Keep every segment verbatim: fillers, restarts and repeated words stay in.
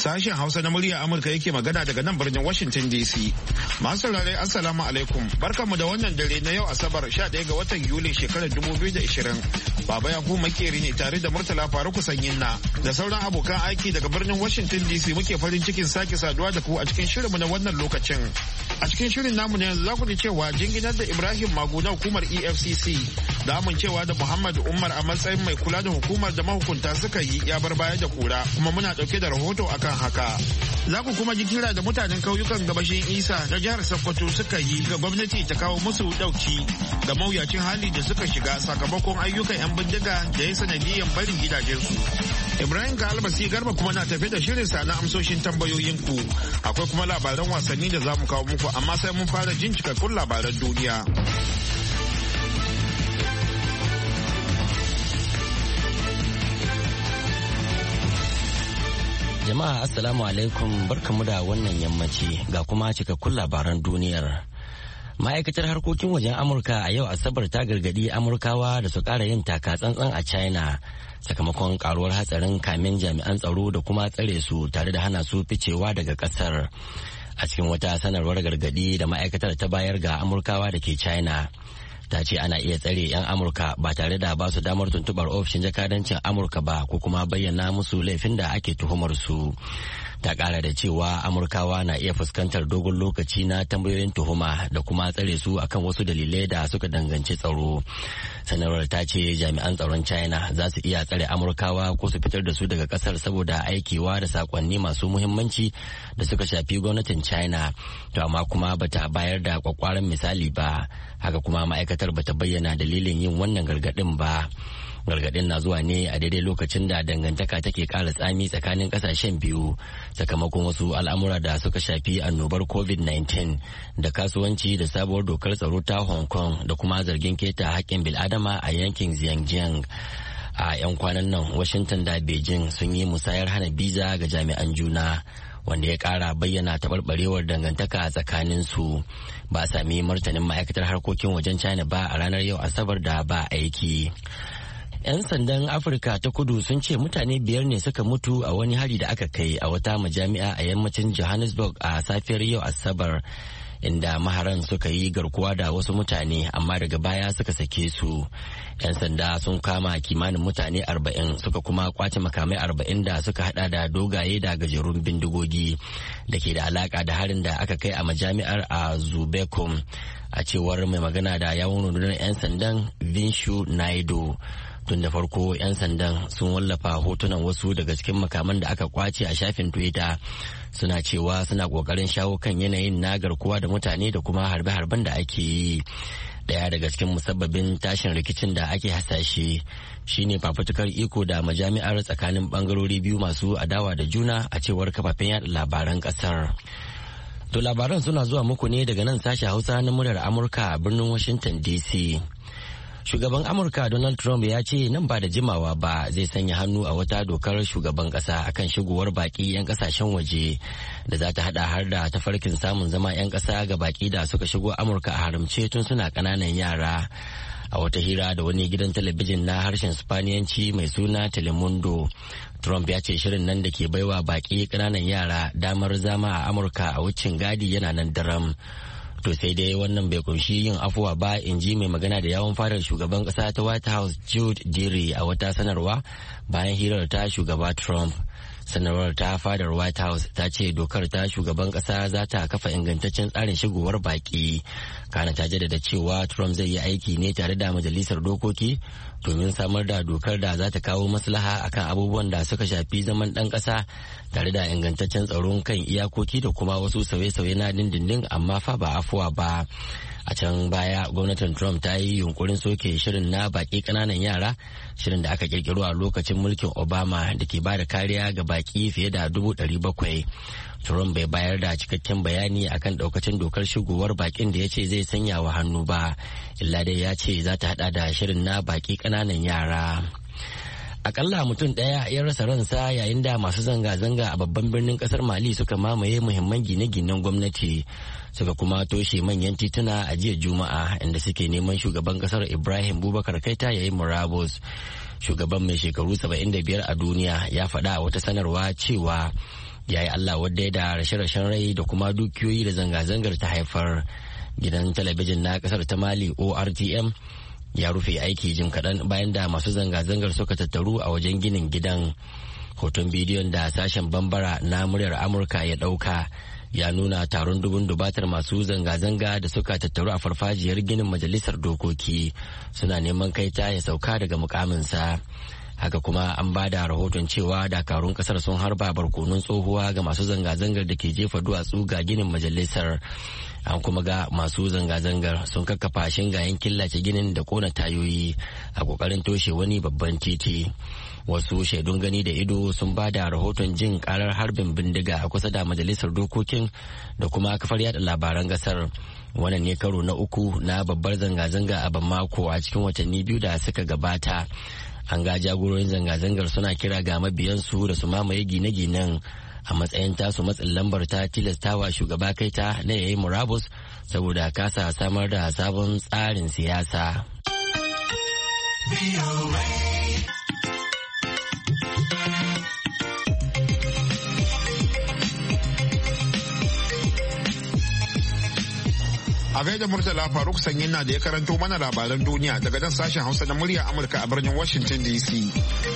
Sashen Hausa na murya Amurka yake magana daga nan birnin Washington D C. Masu saurare Assalamu alaikum. Barkanmu da wannan dare na yau Asabar sha ɗaya ga watan Yuli shekarar dubu biyu da ashirin. Baba Yakubu Makeri ne tare da Murtala Faruku Sanyinna da sauran abokan aiki daga birnin Washington D C muke farin cikin sake saduwa da ku a cikin shirinmu na wannan lokacin. A cikin shirin namu ne yanzu za ku ji cewa jinginar da Ibrahim Magu na hukumar E F C C da amincewa da Muhammad Umar a matsayin mai kula da hukumar da mahukunta suka yi ya bar baya da kura kuma muna dauke da rahoto akan haka. Za ku kuma ji kira da mutanen kauyukan gabashin Isa na jihar Sokoto suka yi ga gwamnati ta kawo musu dauki ga mawuyacin hali da suka shiga sakamakon ayyukan 'yan bindiga da ya sanadiyyar barin gidajensu. Ibrahim ka albasi garba kuma na tafe da shirinsa na amsoshin tambayoyinku. Akwai kuma labaran wasanni da za mu kawo muku amma sai mun fara jin cikakkun labaran duniya. Jama'a Assalamu alaikum barkamu da wannan yammaci ga kuma cikakkun labaran duniyar. Ma'aikatar harkokin wajen Amurka a yau Asabar ta gargadi Amurkawa da su ƙara yin taka tsantsan a China sakamakon karuwar hatsarin kamin jami'an tsaro da kuma tsare su tare da hana su ficewa daga ƙasar. A cikin wata sanarwar gargadi da ma'aikatar ta bayar ga Amurkawa da ke China. Ta ce ana iya tsare 'yan Amurka ba tare da ba su damar tuntubar ofishin jakadancin Amurka ba ko kuma bayyana musu laifin da ake tuhumar su. Ta kara da cewa Amurkawa na iya fuskantar dogon lokaci na tambayoyin tuhuma da kuma tsare su akan wasu dalilai da suka danganci tsaro. Sanarwar ta ce jami'an tsaron China za su iya tsare Amurkawa ko su fitar da su daga kasar saboda aikewa da sakonni masu muhimmanci da suka shafi gwamnatin China. To amma kuma bata bayar da kwakwaran misali ba. Haka kuma ma'aikatar bata bayyana dalilin yin wannan gargadin ba. Gargadin na zuwa ne a daidai lokacin da dangantaka take ƙara tsami tsakanin ƙasashen biyu sakamakon wasu al'amura da suka shafi annobar covid nineteen da kasuwanci da sabuwar dokar tsaro ta Hong Kong da kuma zargin keta haƙƙin bil'adama a yankin Xinjiang. A 'yan kwanan nan Washington da Beijing sun yi musayar hana biza ga jami'an juna wanda ya ƙara bayyana taɓarɓarewar dangantaka tsakanin su. Ba a sami martanin ma'aikatar harkokin wajen China ba a ranar yau Asabar da ba aiki. 'Yan sandan Afirka ta kudu sun ce mutane biyar ne suka mutu a wani hari da aka kai a wata majami'a a yammacin Johannesburg a safiyar yau Asabar, inda maharan suka yi garkuwa da wasu mutane amma daga baya suka sake su. 'Yan sanda sun kama kimanin mutane arba'in suka kuma kwace makamai arba'in da suka hada da dogaye da gajerun bindigogi da ke da alaka da harin da aka kai a majami'ar a Zubekum, a cewar mai magana da yawun rundunar 'yan sandan Vinshu Naido. Tun da farko 'yan sandan sun wallafa hotunan wasu daga cikin makaman da aka kwace a shafin Twitter, suna cewa suna kokarin shawo kan yanayin na garkuwa da mutane da kuma harbe-harben da ake yi. Daya daga cikin musabbabin tashin rikicin da ake hasashe shine fafutukar iko da majami'ar tsakanin bangarori biyu masu adawa da juna, a cewar kafafen yada labaran kasar. To labaran suna zuwa muku ne daga nan sashen Hausa na muryar Amurka a birnin Washington D C. Shugaban Amurka Donald Trump ya ce nan ba da jimawa ba zai sanya hannu a wata dokar shugaban kasa akan shigowar baki 'yan kasashen waje da za ta hada har da tafarkin samun zama 'yan kasa ga baki da suka shigo Amurka a haramce tun suna kananan yara. A wata hira da wani gidan talabijin na harshen Spaniyanci mai suna Telemundo, Trump ya ce shirin nan da ke baiwa baki kananan yara damar zama a Amurka a wucin gadi yana nan daram. To sai dai wannan bai kunshi yin afuwa ba, in ji mai magana da yawon fadar shugaban kasa ta White House Jude Deary a wata sanarwa bayan hirar ta shugaba Trump. Sanarwar ta fadar White House ta ce dokar ta shugaban kasa za ta kafa ingantaccen tsarin shigowar baki. Kana ta jaddada cewa Trump zai yi aiki ne tare da majalisar dokoki domin samar da dokar da za ta kawo maslaha akan abubuwan da suka shafi zaman ɗan ƙasa tare da ingantaccen tsaron kan iyakoki da kuma wasu sauye-sauye na dindindin, amma fa ba afuwa ba. A can baya gwamnatin Trump ta yi yunkurin soke shirin na baki ƙananan yara, shirin da aka kirkiro a lokacin mulkin Obama da ke ba da kariya ga baki fiye da dubu ɗari bakwai. Trump bai bayar da cikakken bayani akan daukacin dokar shigowar bakin da ya ce zai sanya wa hannu ba, illa dai ya ce za ta hada da shirin na baki ƙananan yara. Akalla mutum ɗaya ya rasa ransa yayin da masu zanga-zanga a babban birnin kasar Mali suka mamaye muhimman gine-ginen gwamnati suka kuma toshe manyan tituna a jiya Juma'a, inda suke neman shugaban kasar Ibrahim Boubacar Keita ya yi murabus. Shugaban mai shekaru saba'in da biyar a duniya ya faɗa a wata sanarwa cewa ya yi Allah wadda da rashe-rashen rai da kuma dukiyoyi da zanga-zangar ta haifar. Gidan talabijin na kasar ta Mali O R T M ya rufe aiki jim kaɗan bayan da masu zanga-zangar suka tattaru a wajen ginin gidan. Hoton bidiyon da sashen Bambara na muryar Amurka ya ɗauka ya nuna taron dubun dubatar masu zanga-zanga da suka tattaru a farfajiyar ginin majalisar dokoki suna neman kaita ya sauka daga mukaminsa. Haka kuma an ba da rahoton cewa dakarun kasar sun harba barkonun tsohuwa ga masu zanga-zangar da ke jefa duwatsu ga ginin majalisar. An kuma ga masu zanga-zangar sun kakkafa shingayen killace ginin da kona tayoyi a kokarin toshe wani babban titi. Wasu shaidun gani da ido sun ba da rahoton jin karar harbin bindiga a kusa da majalisar dokokin da kuma kafar yada labaran kasar. Wannan ne karo na uku na babbar zanga-zanga a Bamako a cikin watanni biyu da suka gabata. An ga jagororin zanga-zangar suna kira ga mabiyansu da su mamaye gine-ginen a matsayin tasu matsin lambar ta tilastawa shugaba Kaita na yayi murabus saboda kasa samar da sabon tsarin siyasa. A gaida Murtala Faruk Sanyin na da ya karanto mana labaran duniya daga nan sashen Hausa na murya Amurka a birnin Washington D C.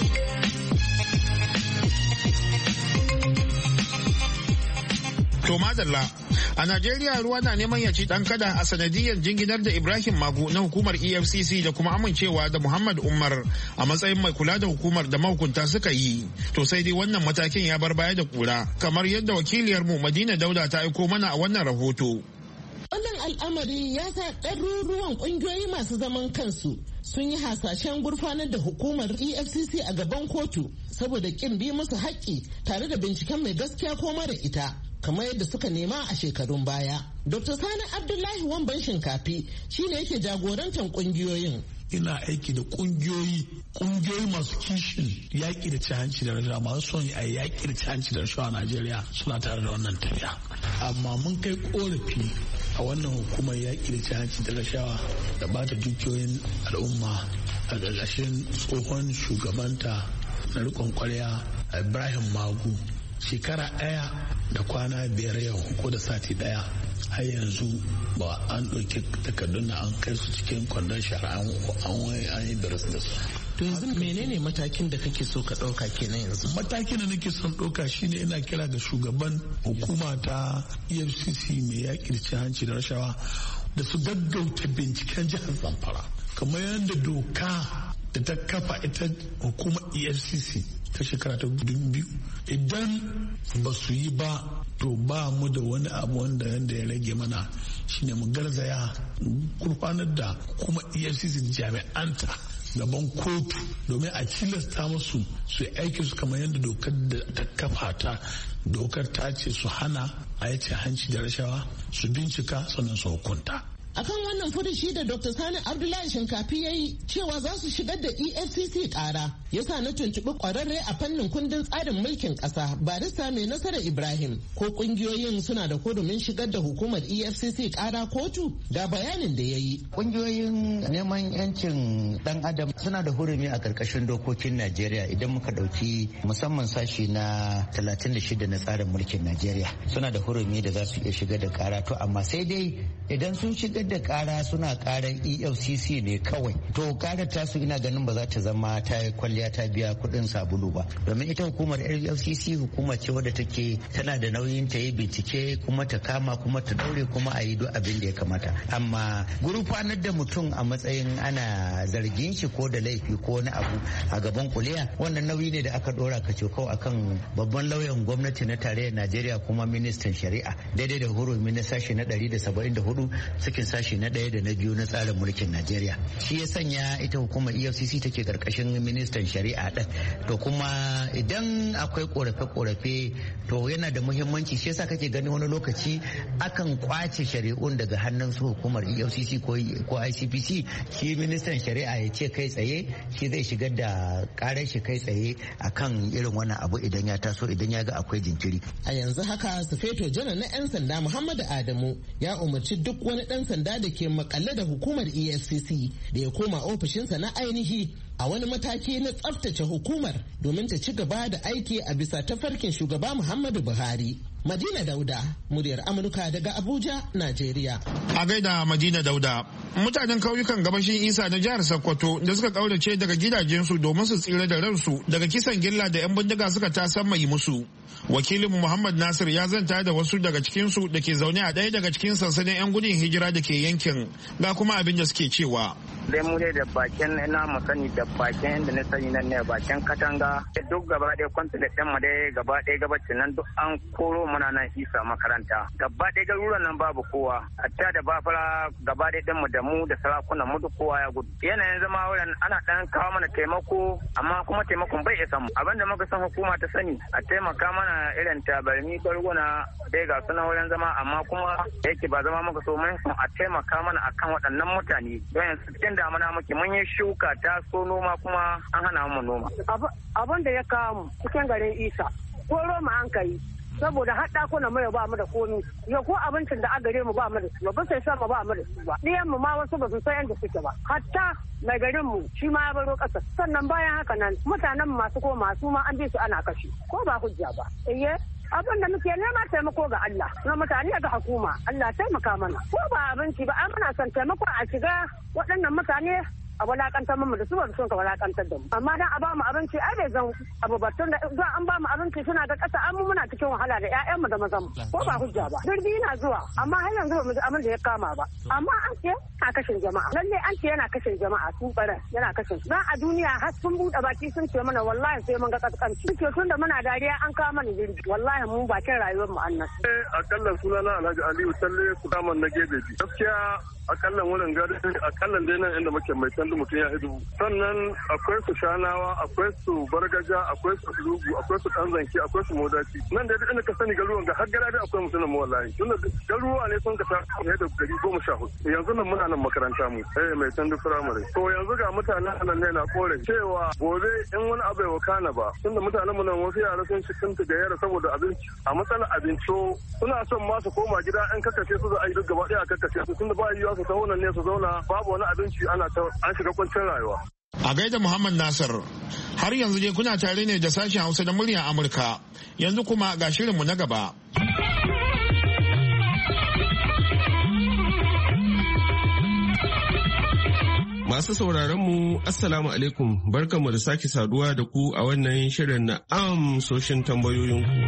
To madalla, a Najeriya ruwa na neman ya ci dan kada a sanadiyar jinginar da Ibrahim Magu na hukumar E F C C da kuma amincewa da Muhammad Umar a matsayin mai kula da hukumar da mahukunta suka yi. To sai dai wannan matakin ya bar baya da kura, kamar yadda wakiliyarmu Madina Dauda ta aiko mana a wannan rahoto. Wannan al'amari ya sa ɗaruruwan ƙungiyoyi masu zaman kansu sun yi hasashen gurfanar da hukumar E F C C a gaban kotu saboda ƙin bi musu haƙƙi tare da binciken mai gaskiya ko mara ita, kamar yadda suka nema a shekarun baya. Doctor Sani Abdullahi Wamban Shinkafi shine yake jagorantar ƙungiyoyin. Ina aiki da kungiyoyi kungiyoyi masu kishin yaƙi da cin hanci da rashawa, masu son a yaƙi da cin hanci da rashawa a Najeriya suna tare da wannan tafiya. Amma mun kai korafi a wannan hukumar yaƙi da cin hanci da rashawa da bata dukiyoyin al'umma a ƙarƙashin tsohon shugabanta na riƙon ƙwarya Ibrahim Magu. Shekara ɗaya da kwana biyar yau ko da sati ɗaya har yanzu ba an ɗauki takardun na an kai su cikin kwandon shara an yi daras da su. To yanzu menene matakin da kake so ka ɗauka kenan yanzu? Matakin da nake son ɗauka shine ina kira ga shugaban hukuma ta E F C C mai yaƙi da cin hanci da rashawa da su gaggauta binciken jihar Zamfara. Kamar yadda doka da ta kafa ita hukumar E F C C ta shekara ta biyu idan ba su yi ba to ba mu da wani abu wanda yanda ya rage mana shine mu garzaya gurfanar da kuma E F C C jami'anta gaban kotu domin a tilasta musu su yi aiki su kamar yadda dokar da ta kafa ta dokar ta ce su hana a yace hanci da rashawa su bincika sannan su hukunta. Akan wannan furushi da Doctor Sani Abdullahi Shinkafi ya yi cewa za su shigar da E F C C kara ya sa na tuntuɓi ƙwararre a fannin kundin tsarin mulkin ƙasa barista mai nasara Ibrahim ko ƙungiyoyin suna da hurumin shigar da hukumar E F C C kara kotu da bayanin da ya yi. Ƙungiyoyin neman yancin ɗan adam suna da hurumi a ƙarƙashin dokokin Najeriya idan muka ɗauki musamman sashi na talatin da shida na tsarin mulkin Najeriya suna da hurumi da za su iya shigar da kara to amma sai dai idan sun shigar da kara suna karan E F C C ne kawai to karar tasu ina ganin ba za ta zama ta kwalliya ta biya kudin sabulu ba domin ita hukumar E F C C hukuma ce wadda take tana da nauyin ta yi bincike kuma ta kama kuma ta daure kuma a yi duk abin da ya kamata amma gurfanar da mutum a matsayin ana zargin shi ko da laifi ko wani abu a gaban kuliya wannan nauyi ne da aka dora ka cokau akan babban lauyan gwamnati na tarayyar Najeriya kuma ministan shari'a daidai da hurumi na sashi na ɗari da saba'in da hudu cikin sashi na ɗaya da na biyu na tsarin mulkin Najeriya. Shi ya sanya ita hukumar E F C C take karkashin ministan shari'a ɗin. To kuma idan akwai korafe-korafe to yana da muhimmanci shi yasa kake gani wani lokaci akan kwace shari'un daga hannun su hukumar E F C C ko I C P C shi ministan shari'a ya ce kai tsaye shi zai shigar da karar shi kai tsaye akan irin wannan abu idan ya taso idan ya ga akwai jinkiri. A yanzu haka Sufeto Janar na 'yan sanda Muhammadu Adamu ya umarci duk wani ɗan sanda da ke ke makalle da hukumar E F C C da ya koma ofishinsa na ainihi a wani mataki na tsaftace hukumar domin ta ci gaba da aiki a bisa tafarkin shugaba Muhammadu Buhari. Madina Dauda, muryar Amurka daga Abuja, Najeriya. A gaida Madina Dauda, mutanen kauyukan gabashin Isa na jihar Sokoto da suka kaurace daga gidajensu domin su tsira da ransu daga kisan gilla da 'yan bindiga suka tasamma yi musu. Wakilin Muhammad Nasir ya zanta da wasu daga cikinsu da ke zaune a ɗaya daga cikin sansanin 'yan gudun hijira da ke yankin, ga kuma abin da suke cewa. Dai mu dai da bakin ina mu sani da bakin inda na sani nan ne bakin katanga duk gaba ɗaya kwanta da ɗan mu dai gaba ɗaya gabacin nan duk an koro muna nan Isa makaranta gaba ɗaya garuruwan nan babu kowa hatta da bafara gaba ɗaya ɗan mu da mu da sarakunan mu duk kowa ya gudu yanayin zama wurin ana ɗan kawo mana taimako amma kuma taimakon bai isa mu abinda muka san hukuma ta sani a taimaka mana irin tabarmi barguna dai ga suna wurin zama amma kuma yake ba zama muka so mun a taimaka mana akan waɗannan mutane don yanzu cikin damuna muke mun yi shuka ta so noma kuma an hana mu noma. Abin da ya kawo mu cikin garin Isa ko roma an kai saboda har ɗakuna mai ba mu da komi yau ko abincin da a gare mu ba mu da su ba sai sama ba mu da su ba ɗiyan mu ma wasu ba su san yadda suke ba hatta mai garin mu shi ma ya baro ƙasa sannan bayan haka nan mutanen masu ko masu ma an bi su ana kashe ko ba hujja ba iye abin da muke nema taimako ga Allah na mutane ga hukuma Allah taimaka mana ko ba abinci ba an muna son taimako a shiga waɗannan mutane a walakantar mu da su ba sun ka walakantar da mu amma dan a ba mu abinci ai bai zan abu batun da za an ba mu abinci suna ga ƙasa an mu muna cikin wahala da ƴaƴan mu da mazan mu ko ba hujja ba birni na zuwa amma har yanzu ba mu ji abin da ya kama ba amma an ce a kashin jama'a lalle an ce yana kashin jama'a su bare yana kashin dan a duniya har sun bude baki sun ce mana wallahi sai mun ga kaskanci suke tun da muna dariya an kawo mana jirgi wallahi mu bakin rayuwar mu annas eh akalla sunana Alhaji Aliyu Talle su daman na gebe gaskiya akalla wurin gari akalla dai nan inda muke mai tandu mutum ya hidu sannan akwai su shanawa akwai su bargaja akwai su lugu akwai su danzanki akwai su modaci nan da inda ka sani garuruwan ga har gara dai akwai mutum mu wallahi tun da garuruwa ne sun ka ta ne da gari goma sha hudu yanzu nan muna nan makaranta mu eh mai tandu firamare to yanzu ga mutanen nan ne na kore cewa gobe in wani abu ya wakana ba tunda mutanen mu nan wasu yara sun shiga ta gayyara saboda abinci a matsalar abinci suna son ma su koma gida an kakkace su za a yi duk gaba ɗaya a kakkace su tunda ba yiwuwa su taho nan ne su zauna babu wani abinci ana ta an shiga kwancin rayuwa. A gaida Muhammad Nasir, har yanzu dai kuna tare ne da sashen Hausa da muryar Amurka, yanzu kuma ga shirinmu na gaba. Masu sauraron mu Assalamu alaikum, barkanmu da sake saduwa da ku a wannan shirin na amsoshin tambayoyinku.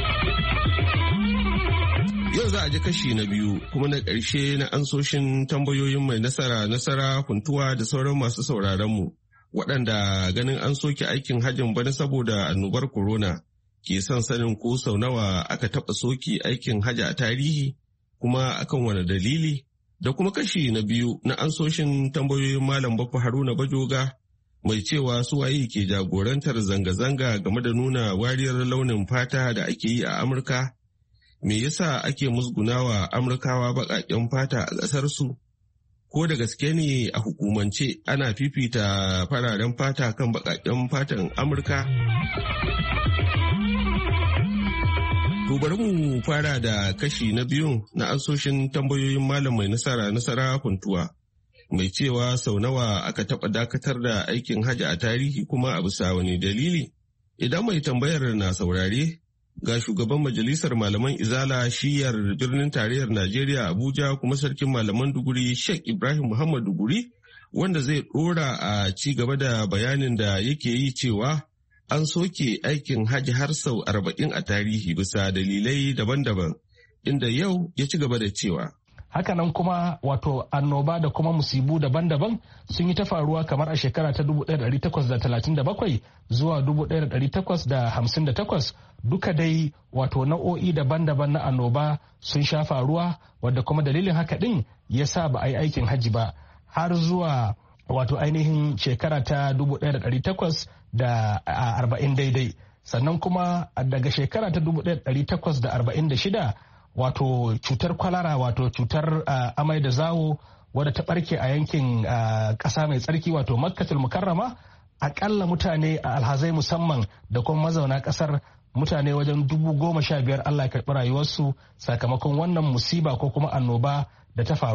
Yau za a ji kashi na biyu kuma na ƙarshe na ansoshin tambayoyin mai nasara nasara kuntuwa da sauran masu sauraronmu waɗanda ganin an soke aikin hajjin bana saboda annobar corona ke son sanin ko sau nawa aka taɓa soke aikin hajji a tarihi kuma akan wani dalili da kuma kashi na biyu na ansoshin tambayoyin Malam Baffa Haruna Bajoga mai cewa su waye ke jagorantar zanga-zanga game da nuna wariyar launin fata da ake yi a Amurka. Me yasa ake musgunawa Amurkawa baƙaƙen fata a ƙasarsu? Ko da gaske ne a hukumance ana fifita fararen fata kan baƙaƙen fatan Amurka? To bari mu fara da kashi na biyu na ansoshin tambayoyin Malam mai nasara nasara kuntuwa. Mai cewa sau nawa aka taɓa dakatar da aikin hajji a tarihi kuma a bisa wani dalili? Idan mai tambayar na saurare, ga shugaban majalisar malaman izala shiyar birnin tarayyar Najeriya Abuja kuma sarkin malaman Duguri Sheikh Ibrahim Muhammad Duguri wanda zai dora a ci gaba da bayanin da yake yi cewa an soke aikin hajji har sau arba'in a tarihi bisa dalilai daban-daban inda yau ya ci gaba da cewa. Hakanan kuma wato annoba da kuma musibu daban-daban sun yi ta faruwa kamar a shekara ta dubu ɗaya da ɗari takwas da talatin da bakwai zuwa dubu ɗaya da ɗari takwas da hamsin da takwas duka dai wato nau'o'i daban-daban na annoba sun sha faruwa wadda kuma dalilin haka ɗin ya sa ba a yi aikin hajji ba har zuwa wato ainihin shekara ta dubu ɗaya da ɗari takwas da arba'in daidai sannan kuma daga shekara ta dubu ɗaya da ɗari takwas da arba'in da shida wato cutar kwalara wato cutar uh, amai da zawo wadda ta barke a yankin ƙasa uh, mai tsarki wato makkatul mukarrama akalla mutane a alhazai musamman da kuma mazauna ƙasar mutane wajen dubu goma sha biyar Allah ya karɓi rayuwarsu sakamakon wannan musiba ko kuma annoba da ta faru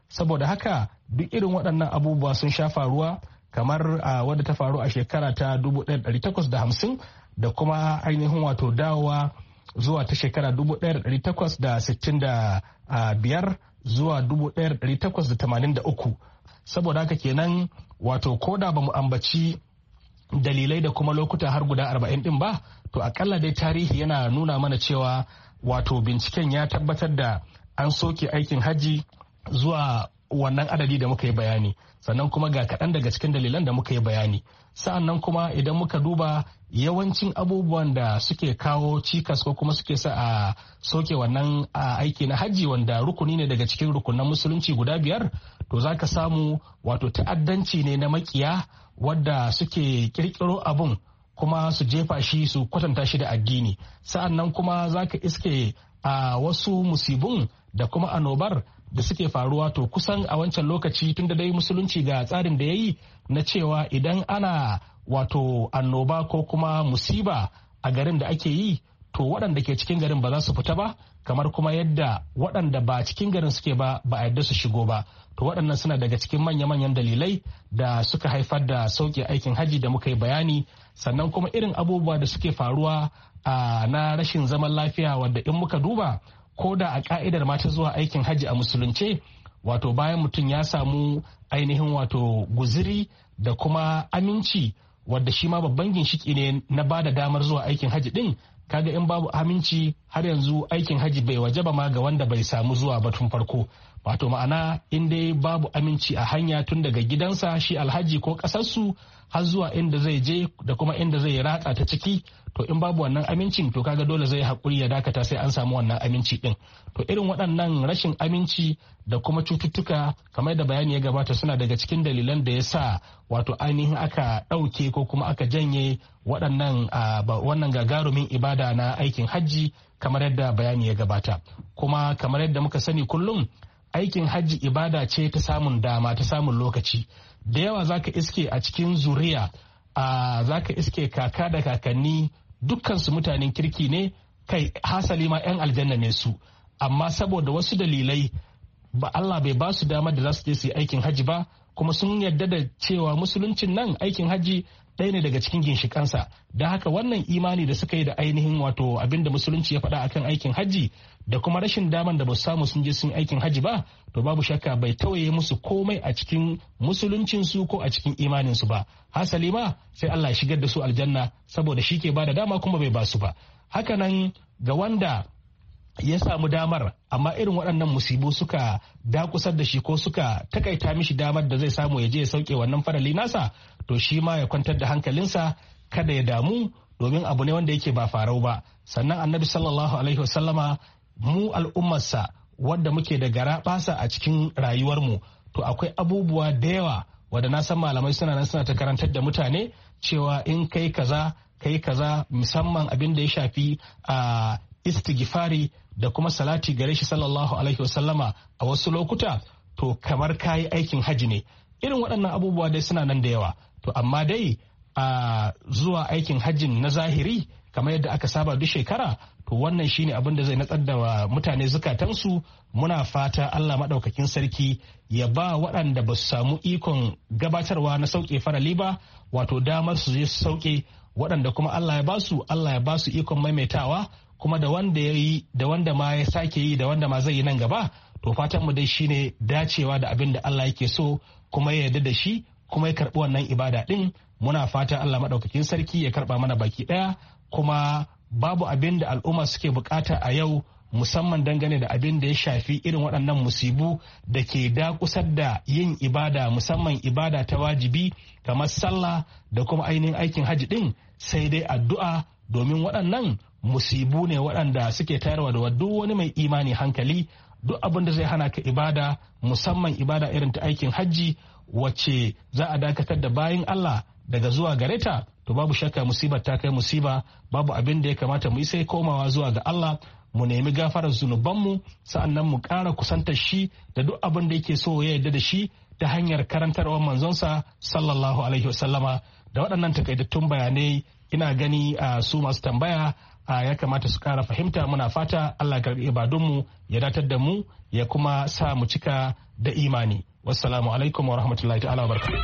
saboda haka duk irin waɗannan abubuwa sun sha faruwa kamar a wadda ta faru a shekara ta dubu ɗaya da ɗari takwas da hamsin da kuma ainihin wato dawowa zuwa ta shekara dubu ɗaya da ɗari takwas da sittin da biyar zuwa dubu ɗaya da ɗari takwas da tamanin da uku. Saboda haka kenan wato ko da ba mu ambaci dalilai da kuma lokuta har guda arba'in din ba, to akalla dai tarihi yana nuna mana cewa wato binciken ya tabbatar da an soke aikin hajji zuwa wannan adadi da muka yi bayani, sannan kuma ga kaɗan daga cikin dalilan da muka yi bayani. Sa'an nan kuma idan muka duba yawancin abubuwan da suke kawo cikas ko kuma suke sa a soke wannan aiki na hajji, wanda rukuni ne daga cikin rukunan musulunci guda biyar, to za ka samu wato ta'addanci ne na makiya wadda suke kirkiro abun kuma su jefa shi su kwatanta shi da addini. Sa'an nan kuma za ka iske a wasu musibun da kuma annobar da suke faruwa, to kusan a wancan lokaci tun da dai musulunci ga tsarin da ya yi na cewa idan ana wato annoba ko kuma musiba a garin da ake yi, to waɗanda ke cikin garin ba za su fita ba, kamar kuma yadda waɗanda ba cikin garin suke ba ba a yadda su shigo ba. To waɗannan suna daga cikin manya-manyan dalilai da suka haifar da sauke aikin haji da muka yi bayani. Sannan kuma irin abubuwa da suke faruwa a na rashin zaman lafiya, wanda in muka duba ko da a ka'idar mata zuwa aikin haji a musulunce, wato bayan mutum ya samu ainihin wato guziri da kuma aminci, wadda shi ma babban ginshiki ne na ba da damar zuwa aikin haji din. Kaga in babu aminci har yanzu aikin haji bai wajaba ma ga wanda bai samu zuwa ba tun farko. Wato ma'ana in dai babu aminci a hanya tun daga gidansa shi alhaji ko kasarsu har zuwa inda zai je da kuma inda zai ratsa ta ciki, to in babu wannan amincin to kaga dole zai haƙuri ya dakata sai an samu wannan aminci din. To irin waɗannan rashin aminci da kuma cututtuka kamar da bayani ya gabata suna daga cikin dalilan da ya sa wato ainihin aka ɗauke ko kuma aka janye waɗannan wannan gagarumin ibada na aikin hajji kamar yadda bayani ya gabata. Kuma kamar yadda muka sani kullum, aikin hajji ibada ce ta samun dama, ta samun lokaci. Da yawa zaka iske a cikin zuriya a zaka iske kaka da kakanni dukkansu mutanen kirki ne, kai hasali ma 'yan aljanna ne su, amma saboda wasu dalilai ba Allah bai ba su damar da za su je su yi aikin hajji ba, kuma sun yarda da cewa musuluncin nan aikin hajji ɗaya ne daga cikin ginshikansa. Don haka wannan imani da suka yi da ainihin wato abin da musulunci ya faɗa akan aikin hajji da kuma rashin daman da ba su samu sun je sun aikin hajji ba, to babu shakka bai tawaye musu komai a cikin musuluncinsu ko a cikin imaninsu ba. Hasali ma sai Allah ya shigar da su aljanna saboda shi ke ba da dama kuma bai ba su ba. Hakanan ga wanda ya samu damar amma irin waɗannan musibu suka dakusar da shi ko suka takaita mishi damar da zai samu ya je ya sauke wannan farali nasa, to shi ma ya kwantar da hankalinsa kada ya damu, domin abu ne wanda yake ba farau ba. Sannan annabi sallallahu alaihi wasallama mu al'ummarsa wadda muke da gara basa a cikin rayuwarmu, to akwai abubuwa da yawa wadda na san malamai suna nan suna ta karantar da mutane cewa in kai kaza kai kaza, musamman abin da ya shafi a istighfari da kuma salati gare shi sallallahu alaihi wasallama a wasu lokuta, to kamar kayi aikin haji ne. Irin waɗannan abubuwa dai suna nan da yawa, to amma dai a zuwa aikin hajjin na zahiri kamar yadda aka saba duk shekara, to wannan shine abin da zai natsar da mutane zukatansu. Muna fata Allah maɗaukakin sarki ya ba waɗanda ba su samu ikon gabatarwa na sauke farali ba wato damar su je su sauke, waɗanda kuma Allah ya basu Allah ya basu ikon maimaitawa, kuma da wanda ya yi da wanda ma ya sake yi da wanda ma zai yi nan gaba, to fatan mu dai shine dacewa da abin da Allah yake so kuma ya yarda da shi kuma ya karɓi wannan ibada din. Muna fata Allah maɗaukakin sarki ya karɓa mana baki ɗaya, kuma babu abin da al'umma suke bukata a yau musamman dangane da abin da ya shafi irin waɗannan musibu da ke dakusar da yin ibada, musamman ibada ta wajibi kamar sallah da kuma ainihin aikin hajji din, sai dai addu'a, domin waɗannan musibu ne waɗanda suke tayarwa da duk wani mai imani hankali. Duk abin da zai hana ka ibada, musamman ibada irin ta aikin hajji wacce za a dakatar da bayin Allah daga zuwa gare ta, to babu shakka musibar ta kai musiba. Babu abin da ya kamata mu yi sai komawa zuwa ga Allah, mu nemi gafarar zunubanmu, sa'annan mu ƙara kusantar shi da duk abin da yake so ya yarda da shi ta hanyar karantarwar manzonsa sallallahu alaihi wasallama. da waɗannan takaitattun bayanai ina gani a su masu tambaya ya kamata su kara fahimta. Muna fata Allah karbi ibadunmu ya datar da mu ya kuma sa mu cika da imani. Wassalamu alaikum wa rahmatullahi ta'ala wa barakatuh.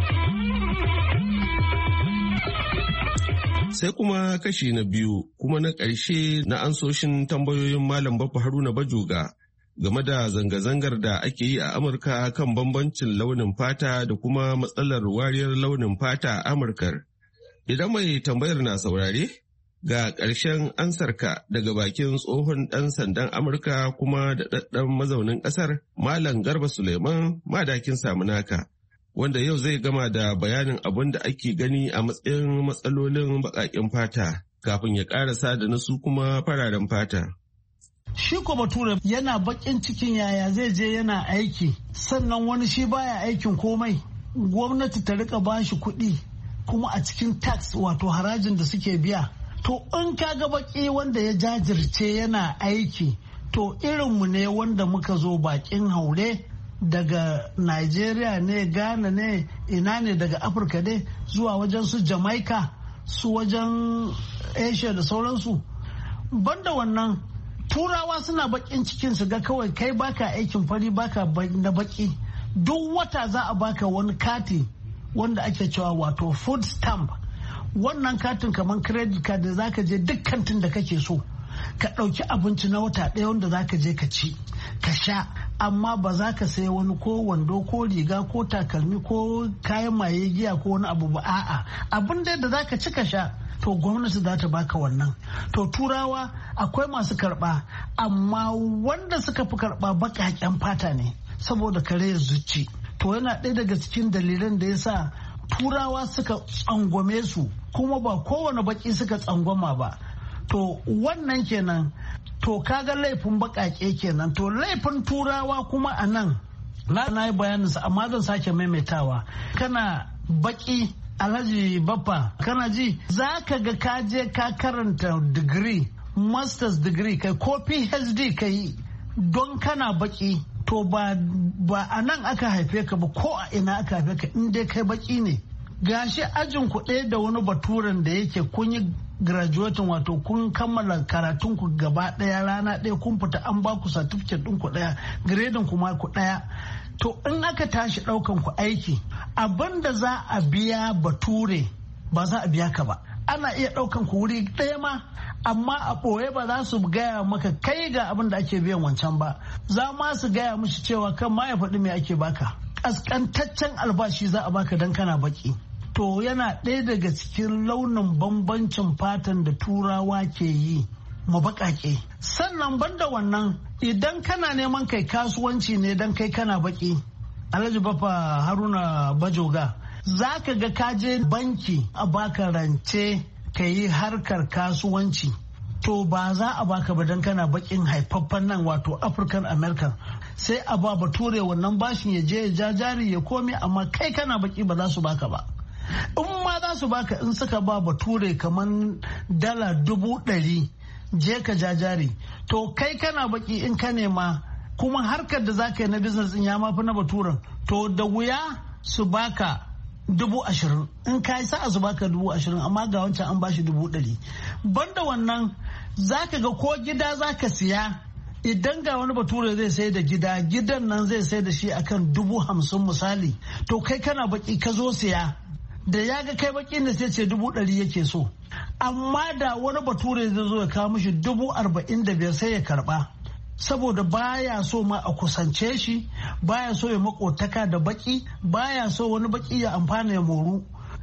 Sai kuma kashi na biyu kuma na ƙarshe na ansoshin tambayoyin Malam Baffa Haruna Bajoga game da zanga-zangar da ake yi a Amurka kan bambancin launin fata da kuma matsalar wariyar launin fata a Amurkar. Idan mai tambayar na saurare, ga ƙarshen ansarka daga bakin tsohon ɗan sandan Amurka kuma da ɗaɗɗan mazaunin ƙasar Malam Garba Suleiman Madakin Samunaka, wanda yau zai gama da bayanin abin da ake gani a matsayin matsalolin baƙaƙen fata kafin ya ƙarasa da nasu kuma fararen fata. Shi ko Bature yana baƙin cikin yaya zai je yana aiki, sannan wani shi baya aikin komai, gwamnati ta rika bashi kuɗi kuma a cikin tax wato harajin da suke biya. To in ka ga baki wanda ya jajirce yana aiki, to irinmu ne wanda muka zo bakin haure daga Nigeria ne, Ghana ne, ina ne daga Afirka ne zuwa wajen su Jamaica, su wajen Asia da sauransu. Banda wannan turawa suna bakin cikin su ga kawai kai baka aikin fari baka na baki. Duk wata za a baka wani kati wanda ake cewa wato food stamp. Wannan katin kamar credit card da zaka je duk kantin da kake so ka ɗauki abinci na wata ɗaya wanda zaka je ka ci ka sha, amma ba za ka sayi wani ko wando ko riga ko takalmi ko kayan maye giya ko wani abu ba. A'a, abin da da zaka ci ka sha to gwamnati za ta baka wannan. To turawa akwai masu karɓa, amma wanda suka fi karɓa baƙaƙen fata ne saboda kare zuci. To yana ɗaya daga cikin dalilan da ya sa turawa suka tsangwame su, kuma ba kowane baki suka tsangwama ba. To wannan kenan, to kaga laifin baƙaƙe kenan. To laifin turawa kuma a nan na yi bayaninsa, amma zan sake maimaitawa. Kana baki Alhaji Baffa, kana ji, za ka ga ka je ka karanta digiri, master's degree kai ko P H D kai don kana baki. To ba, ba a nan aka haife ka ba, ko a ina aka haife ka, in dai kai baki ne. Gashi ajin ku ɗaya da wani baturen da yake kun yi graduating, wato kun kammala karatun ku gaba ɗaya rana ɗaya, kun fita an ba ku certificate ɗin ku ɗaya, grading ku ma ku ɗaya. To in aka tashi ɗaukan ku aiki, abin da za a biya bature ba za a biya ka ba. Ana iya ɗaukan ku wuri ɗaya ma, amma a ɓoye ba za su gaya maka kai ga abin da ake biyan wancan ba. Za ma su gaya mishi cewa kan ma ya faɗi me ake baka. Ƙasƙantaccen albashi za a baka don kana baki. To yana ɗaya daga cikin launin bambancin fatan da turawa ke yi mu baƙaƙe. Sannan banda wannan, idan kana neman kai kasuwanci ne don kai kana baki, Alhaji Baffa Haruna Bajoga, za ka ga kaje banki a baka rance ka yi harkar kasuwanci. To ba za a baka ba don kana bakin haifaffen nan, wato African American. Sai a ba bature wannan bashin ya je ya ja jari ya komi, amma kai kana baki ba za su baka ba. In ma za su baka, in suka ba bature kamar dala dubu ɗari je ka ja jari, to kai kana baki in ka nema, kuma harkar da za ka yi na business din ya mafi na baturen, to da wuya su baka dubu ashirin. In ka yi sa'a su baka dubu ashirin, amma ga wancan an bashi dubu ɗari. Banda wannan, za ka ga ko gida za ka siya, idan ga wani bature zai sai da gida, gidan nan zai sai da shi akan dubu hamsin misali, to kai kana baki ka zo siya, da ya ga kai baki ne sai ce dubu ɗari yake so. Amma da wani bature zai zo ya kawo mishi dubu arba'in da biyar sai ya karba, saboda baya so ma a kusance shi, baya so ya makotaka da baki, baya so wani baki ya amfana ya moru.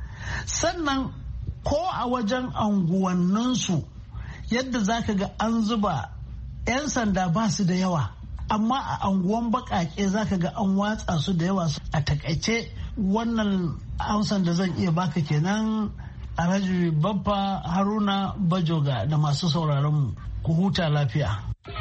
Sannan ko a wajen anguwanninsu, yadda zaka ga an zuba 'yan sanda ba su da yawa, amma a anguwan bakake zaka ga an watsa su da yawa. A takaice wannan amsan da zan iya baka kenan, Alhaji Baffa Haruna Bajoga da masu sauraron mu, ku huta lafiya.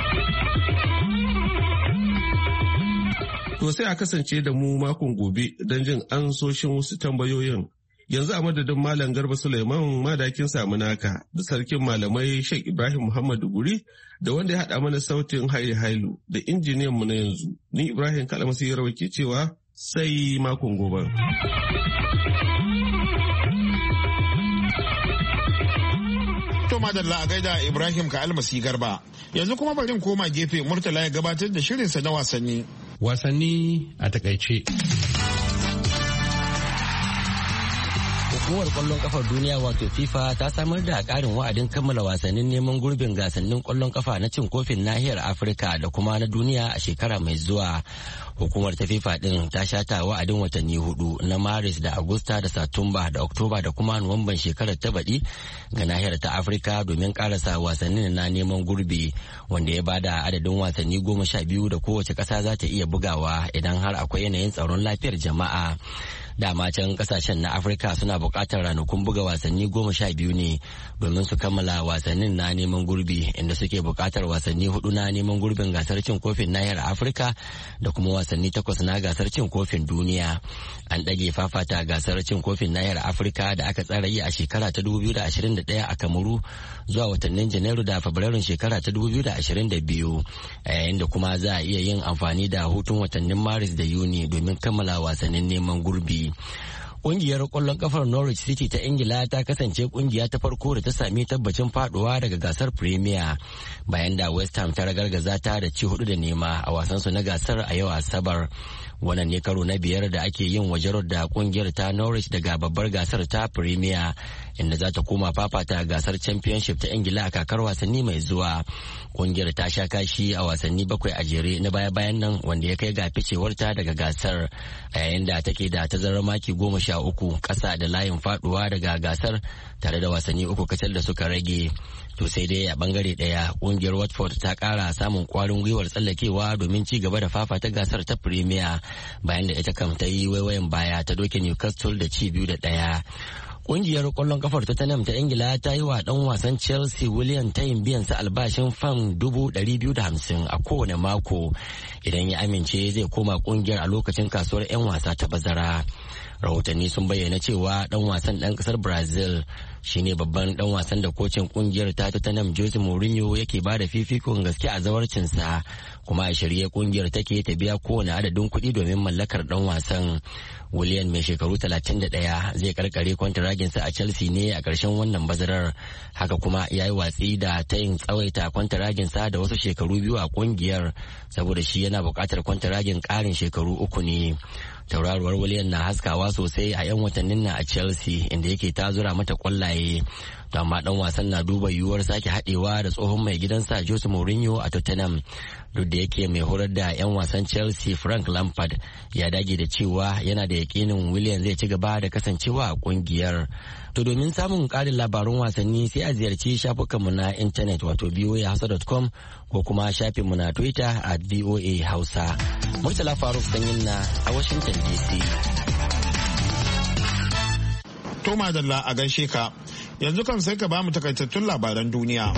To sai a kasance da mu makon gobe don jin ansoshin wasu tambayoyin. Yanzu a madadin Malam Garba Suleiman Madakin Samunaka da sarkin malamai Sheikh Ibrahim Muhammadu Guri da wanda ya haɗa mana sautin Haile Hailu da injiniyan mu na yanzu. Ni Ibrahim Kalamasi Yarwa ke cewa sai makon gobe. To madalla a gaida Ibrahim ka almasi garba. Yanzu kuma bari koma gefe Murtala ya gabatar da shirinsa na wasanni. Wasanni a takaice. Hukumar kwallon kafar duniya wato FIFA ta samar da karin wa'adin kammala wasannin neman gurbin gasannin kwallon kafa na cin kofin nahiyar Afirka da kuma na duniya a shekara mai zuwa. Hukumar ta FIFA din ta shata wa'adin watanni hudu na Maris da Agusta da Satumba da Oktoba da kuma Nuwamban shekarar ta baɗi ga nahiyar ta Afirka domin karasa wasannin na neman gurbi wanda ya bada adadin wasanni goma sha biyu da kowace ƙasa za ta iya bugawa idan har akwai yanayin tsaron lafiyar jama'a. Dama can kasashen na Afirka suna buƙatar ranakun buga wasanni goma sha biyu ne domin su kammala wasannin na neman gurbi inda suke buƙatar wasanni hudu na neman gurbin gasar cin kofin nahiyar Afirka da kuma wasanni takwas na gasar cin kofin duniya. An ɗage fafata gasar cin kofin nahiyar Afirka da aka tsara yi a shekara ta dubu biyu da ashirin da ɗaya a Kamaru zuwa watannin Janairu da Fabrairun shekara ta dubu biyu da ashirin da biyu a yayin da kuma za a iya yin amfani da hutun watannin Maris da Yuni domin kammala wasannin neman gurbi. Kungiyar kwallon kafar Norwich City ta Ingila ta kasance kungiya ta farko da ta sami tabbacin faduwa daga gasar Premier bayan da West Ham ta ragargaza ta da ci hudu da nema a wasansu na gasar a yau Asabar. Wannan ne karo na biyar da ake yin wajarar da kungiyar ta Norwich daga babbar gasar ta Premier inda za ta koma fafata gasar Championship ta Ingila a kakar wasanni mai zuwa. Kungiyar ta sha kashi a wasanni bakwai a jere na baya-bayan nan wanda ya kai ga ficewarta daga gasar a yayin da take da tazarar maki goma sha uku ƙasa da layin faduwa daga gasar tare da wasanni uku kacal da suka rage. To sai dai a bangare daya kungiyar Watford ta kara samun kwarin gwiwar tsallakewa domin ci gaba da fafata gasar ta Premier bayan da ita kam ta yi waiwayin baya ta doke Newcastle da ci biyu da daya. Kungiyar kwallon kafar Tottenham ta Ingila ta yi wa dan wasan Chelsea William tayin biyan sa albashin fam dubu ɗari biyu da hamsin a kowane mako idan ya amince zai koma kungiyar a lokacin kasuwar 'yan wasa ta bazara. Rahotanni sun bayyana cewa dan wasan dan kasar Brazil shine babban dan wasan da kocin kungiyar ta Tottenham Jose Mourinho yake ba da fifikon gaske a zawarcinsa kuma a shirye kungiyar take ta biya kowane adadin kuɗi domin mallakar dan wasan. William mai shekaru talatin da ɗaya zai karkare kwantaraginsa a Chelsea ne a ƙarshen wannan bazarar. Haka kuma ya yi watsi da tayin tsawaita kwantaraginsa da wasu shekaru biyu a kungiyar saboda shi yana buƙatar kwantaragin ƙarin shekaru uku ne. Tauraruwar William na haskawa sosai a 'yan watannin na a Chelsea inda yake ta zura mata kwallaye. To amma dan wasan na duba yiwuwar sake haɗewa da tsohon mai gidansa Jose Mourinho a Tottenham duk da yake mai horar da 'yan wasan Chelsea Frank Lampard ya dage da cewa yana da yakinin William zai ci gaba da kasancewa a kungiyar. To domin samun ƙarin labarun wasanni sai a ziyarci shafukanmu na intanet wato v o a hausa dot com ko kuma shafinmu na Twitter at V O A Hausa. Murtala Faruk Sanyin na a Washington D C. To madalla a gaishe ka. Yanzu kan sai ka ba mu takaitattun labaran duniya.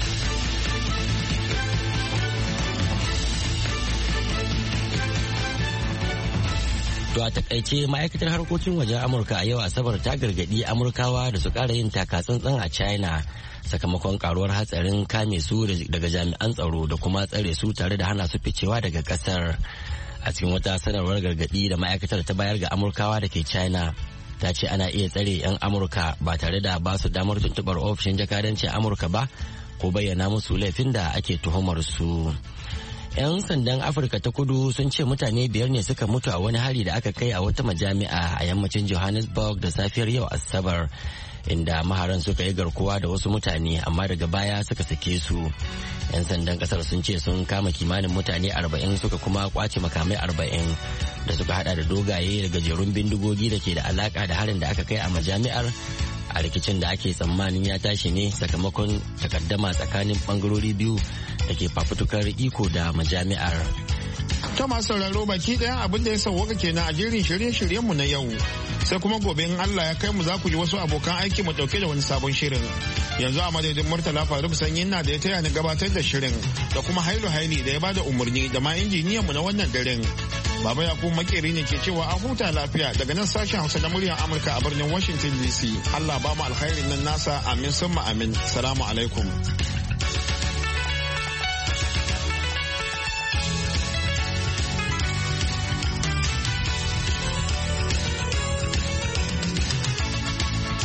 To a takaice ma'aikatar harkokin wajen Amurka a yau Asabar ta gargadi Amurkawa da su ƙara yin takatsantsan a China sakamakon karuwar hatsarin kame su daga jami'an tsaro da kuma tsare su tare da hana su ficewa daga kasar. A cikin wata sanarwar gargadi da ma'aikatar ta bayar ga Amurkawa da ke China ta ce ana iya tsare 'yan Amurka ba tare da ba su damar tuntubar ofishin jakadancin Amurka ba ko bayyana musu laifin da ake tuhumar su. 'Yan sandan Afirka ta kudu sun ce mutane biyar ne suka mutu a wani hari da aka kai a wata majami'a a yammacin Johannesburg da safiyar yau Asabar, inda maharan suka yi garkuwa da wasu mutane amma daga baya suka sake su. 'Yan sandan kasar sun ce sun kama kimanin mutane arba'in suka kuma kwace makamai arba'in da suka hada da dogaye da gajerun bindigogi da ke da alaka da harin da aka kai a majami'ar a rikicin da ake tsammanin ya tashi ne sakamakon takaddama tsakanin bangarori biyu da ke fafutukar iko da majami'ar. Ta masu sauraro baki ɗayan abin da ya sauwaka kenan a jerin shirye-shiryenmu na yau. Sai kuma gobe in Allah ya kai mu za ku ji wasu abokan aiki mu ɗauke da wani sabon shirin. Yanzu a madadin Murtala Faruk Sanyin na da ya taya ni gabatar da shirin da kuma Hailu Haili da ya bada umarni da ma injiniyan mu na wannan daren. Baba Yakubu Makeri ne ke cewa a huta lafiya daga nan sashen Hausa na muryar Amurka a birnin Washington D C. Allah ba mu alkhairin nan nasa amin summa amin. Salamu alaikum.